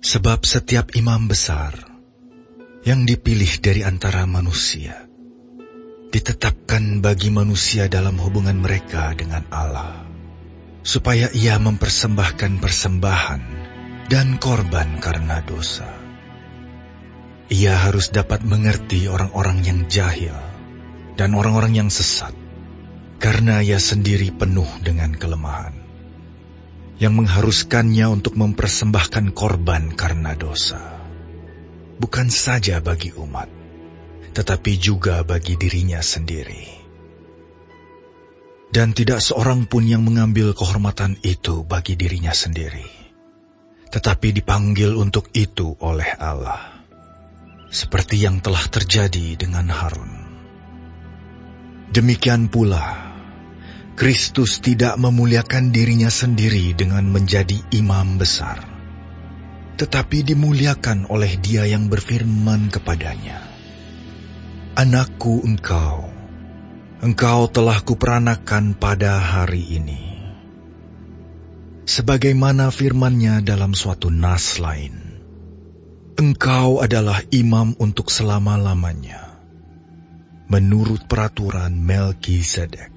Sebab setiap imam besar yang dipilih dari antara manusia ditetapkan bagi manusia dalam hubungan mereka dengan Allah, supaya ia mempersembahkan persembahan dan korban karena dosa. Ia harus dapat mengerti orang-orang yang jahil dan orang-orang yang sesat, karena ia sendiri penuh dengan kelemahan, yang mengharuskannya untuk mempersembahkan korban karena dosa, bukan saja bagi umat, tetapi juga bagi dirinya sendiri. Dan tidak seorang pun yang mengambil kehormatan itu bagi dirinya sendiri, tetapi dipanggil untuk itu oleh Allah, seperti yang telah terjadi dengan Harun. Demikian pula, Kristus tidak memuliakan dirinya sendiri dengan menjadi imam besar, tetapi dimuliakan oleh Dia yang berfirman kepadanya, "Anakku engkau telah kuperanakan pada hari ini." Sebagaimana firman-Nya dalam suatu nas lain, "Engkau adalah imam untuk selama-lamanya, menurut peraturan Melkisedek."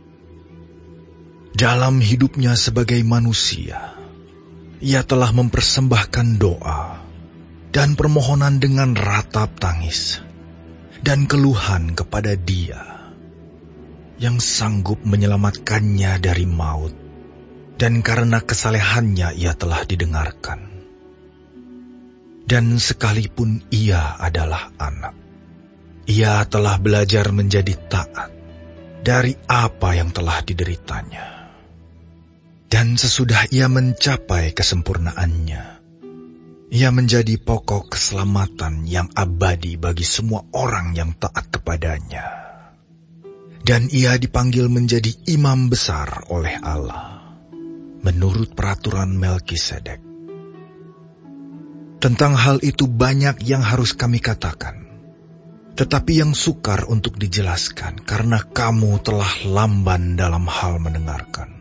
Dalam hidupnya sebagai manusia, ia telah mempersembahkan doa dan permohonan dengan ratap tangis dan keluhan kepada Dia yang sanggup menyelamatkannya dari maut, dan karena kesalehannya ia telah didengarkan. Dan sekalipun ia adalah anak, ia telah belajar menjadi taat dari apa yang telah dideritanya. Dan sesudah ia mencapai kesempurnaannya, ia menjadi pokok keselamatan yang abadi bagi semua orang yang taat kepadanya. Dan ia dipanggil menjadi imam besar oleh Allah, menurut peraturan Melkisedek. Tentang hal itu banyak yang harus kami katakan, tetapi yang sukar untuk dijelaskan karena kamu telah lamban dalam hal mendengarkan.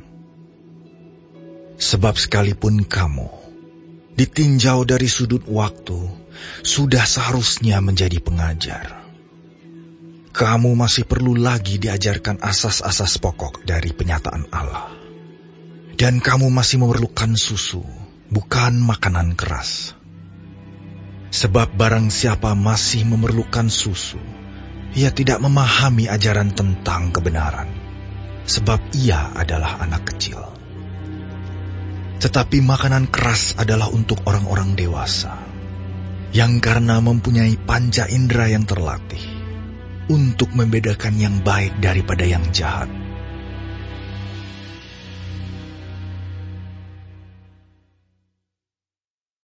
Sebab sekalipun kamu ditinjau dari sudut waktu, sudah seharusnya menjadi pengajar. Kamu masih perlu lagi diajarkan asas-asas pokok dari penyataan Allah. Dan kamu masih memerlukan susu, bukan makanan keras. Sebab barang siapa masih memerlukan susu, ia tidak memahami ajaran tentang kebenaran, sebab ia adalah anak kecil. Tetapi makanan keras adalah untuk orang-orang dewasa, yang karena mempunyai panca indera yang terlatih, untuk membedakan yang baik daripada yang jahat,